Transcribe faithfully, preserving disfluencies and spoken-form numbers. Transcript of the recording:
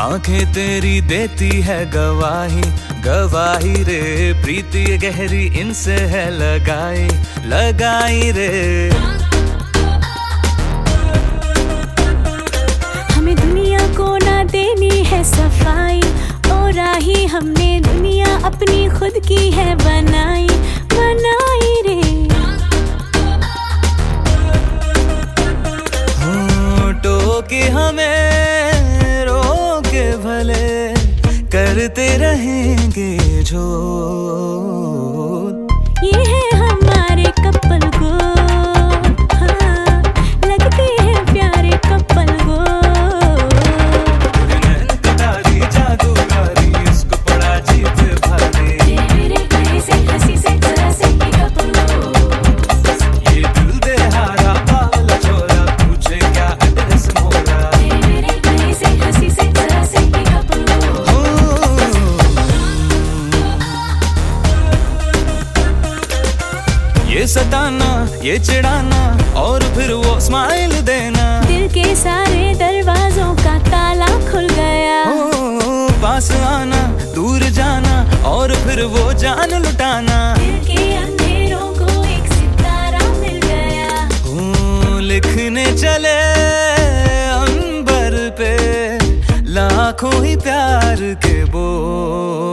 आंखें तेरी देती है गवाही गवाही रे, प्रीति गहरी इनसे है लगाई लगाई रे। हमें दुनिया को ना देनी है सफाई, और राही हमने दुनिया अपनी खुद की है बनाई बनाई रे। टोके हमें रोके भले, करते रहेंगे जो ये है हमारे कपल को, हाँ, लगते हैं प्यारे कपल को। नैनकटारी जादूगारी, इसको पड़ा जीत भारी, ये मेरे गले से हंसी से जरा से ही कपल को। ये दिल दे हारा बावला छोरा, पूछे क्या एड्रेस मोरा। ये मेरे गले से हंसी से जरा से ही कपल को। ये सताना ये चिढ़ाना और फिर वो स्माइल देना, दिल के सारे दरवाजों का ताला खुल गया। ओ, पास आना दूर जाना और फिर वो जान लुटाना, दिल के अंधेरों को एक सितारा मिल गया। ओ, लिखने चले अंबर पे लाखों ही प्यार के बोल।